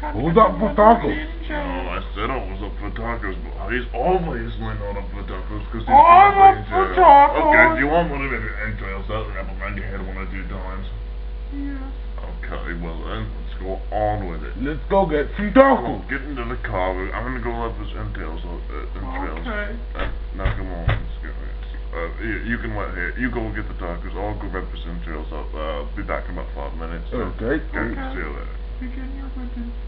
Who's up for tacos? I said I was up for tacos, but he's obviously not up for tacos because he's I'm up for tacos. Okay, do you want one of them entrails out and wrap around your head 1 or 2 times? Yeah. Okay, well then, let's go on with it. Let's go get some Come on, tacos. get into the car. I'm gonna go have this entrails. Okay. Now come on, let's go. You can wait here. You go get the tacos. I'll go grab this entrails. I'll be back in about 5 minutes. Okay. See you later. Begin your weapon.